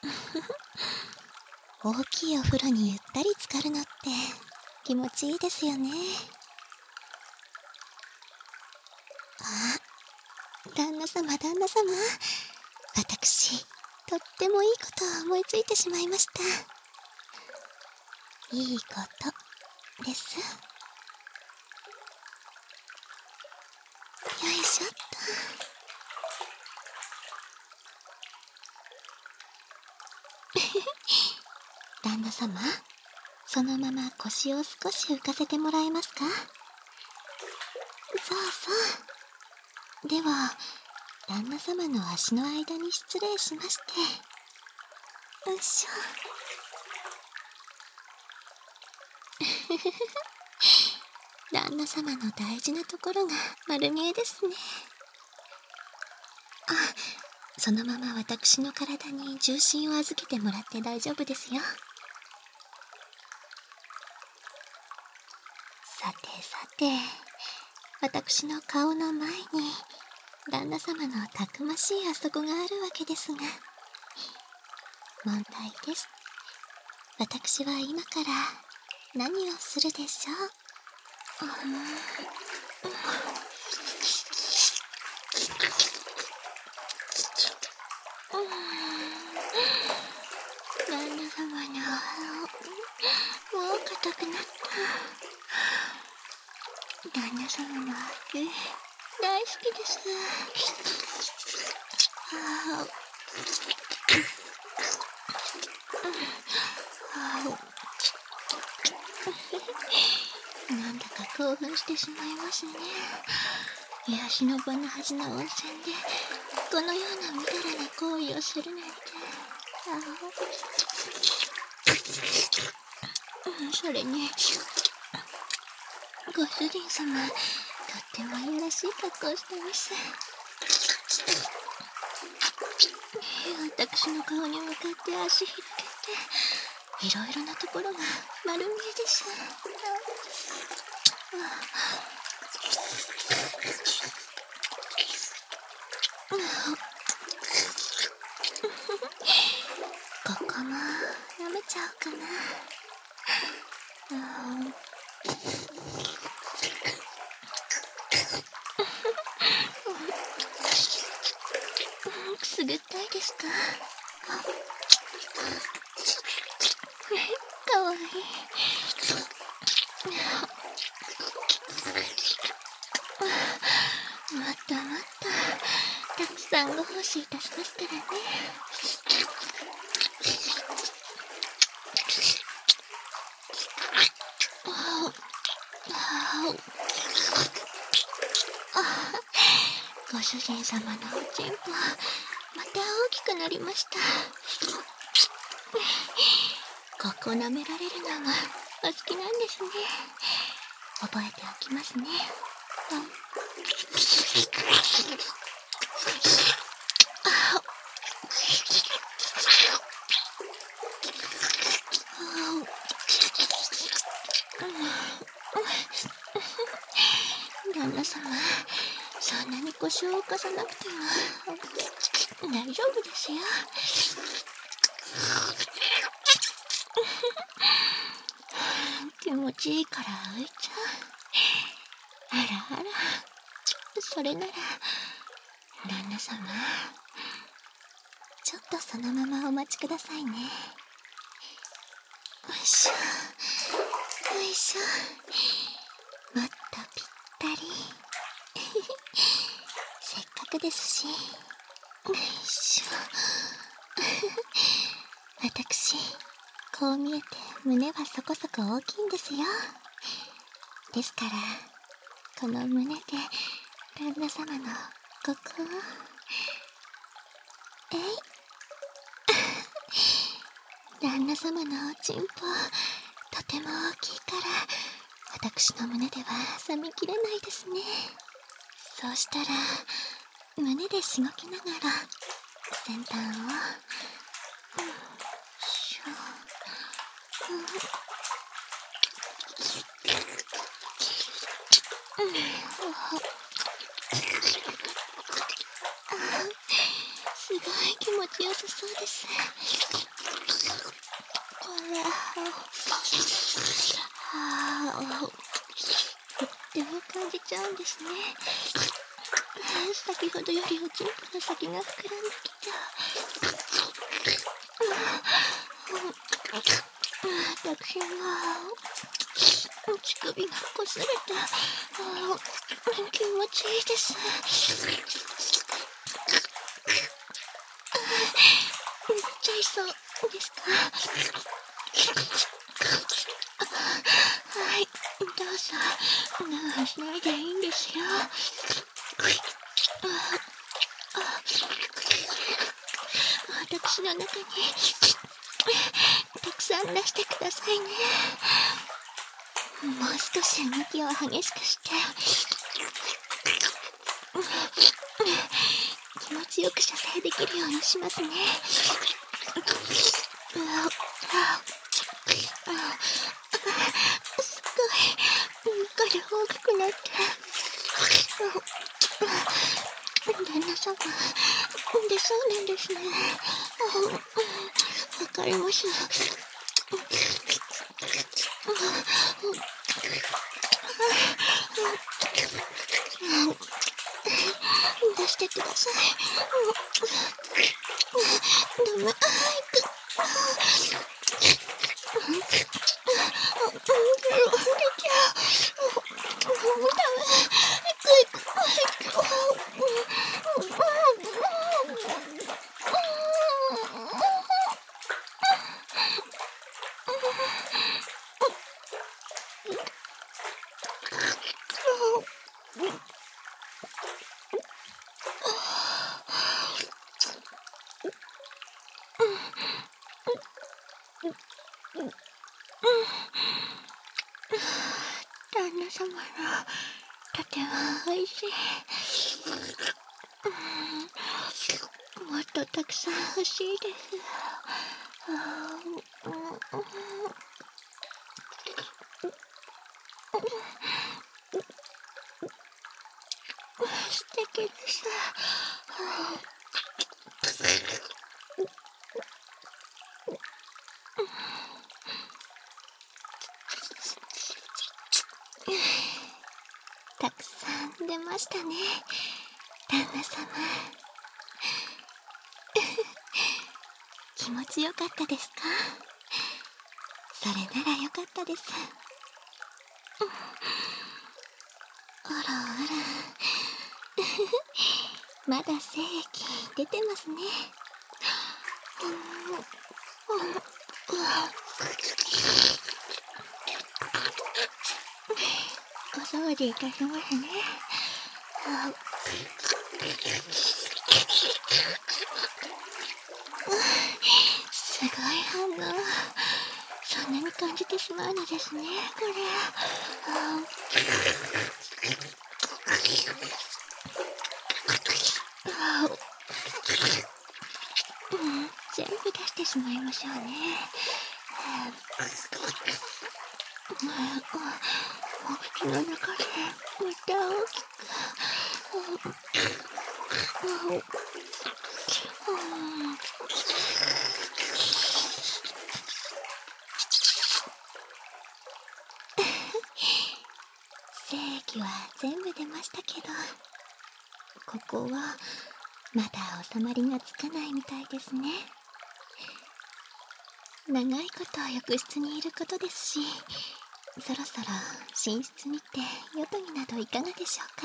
大きいお風呂にゆったり浸かるのって気持ちいいですよね。あ、旦那様、私、とってもいいことを思いついてしまいました。いいことです。よいしょっと。旦那様、そのまま腰を少し浮かせてもらえますか？そうそう。では、旦那様の足の間に失礼しまして。よいしょ。旦那様の大事なところが丸見えですね。あ、そのまま私の体に重心を預けてもらって大丈夫ですよ。さてさて、私の顔の前に旦那様のたくましいあそこがあるわけですが、問題です。私は今から何をするでしょう？旦那様のもう硬くなった。旦那様の足大好きです。なんだか興奮してしまいますね。癒しの場のはずの温泉でこのようなみだらな行為をするなんて。それにご主人様、とってもいやらしい格好をしてます。私の顔に向かって足広げて、いろいろなところが丸見えです。ここもやめちゃおうかな。くすぐったいですか？かわいい。もっともっとたくさんご奉仕いたしますからね。ご主人様のおちんぽ、また大きくなりました。ここ舐められるのもお好きなんですね。覚えておきますね。旦那様、そんなに腰を浮かさなくても大丈夫ですよ。気持ちいいから浮いちゃう。あらあら、それなら旦那様、ちょっとそのままお待ちくださいね。よいしょよいしょ、もっとぴったり。せっかくですし。よいしょ。私、こう見えて胸はそこそこ大きいんですよ。ですから、この胸で旦那様のここを旦那様のおちんぽ、とても大きいから私の胸では冷めきれないですね。そうしたら胸でしごきながら先端をすごい気持ちよさそそうです。これ、とっても感じちゃうんですね。先ほどよりおちんぽの先が膨らんできた。私は乳首がこすれて気持ちいいです。塗っちゃいそうですか？はい、どうぞ流しないでいいんですよ。私の中にたくさん出してくださいね。もう少し動きを激しくして気持ちよく射精できるようにしますね。すごいこれ大きくなって旦那様でそうなんですね。わかります。出してください。ダメ。早く。旦那様のとてもおいしい。もっとたくさん欲しいです。素敵です。たくさん出ましたね、旦那様。気持ちよかったですか？それならよかったです。あらあらまだ精液出てますね。お掃除いたしますね。すごい反応。そんなに感じてしまうのですね、これ。全部出してしまいましょうね。お口の中でまた大きく。精液は全部出ましたけど、ここはまだ収まりがつかないみたいですね。長いこと浴室にいることですし、そろそろ寝室にて夜伽になどいかがでしょうか。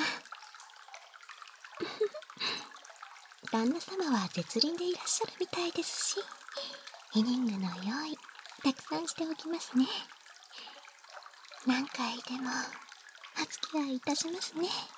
旦那様は絶倫でいらっしゃるみたいですし、イニングの用意たくさんしておきますね。何回でもお付き合いいたしますね。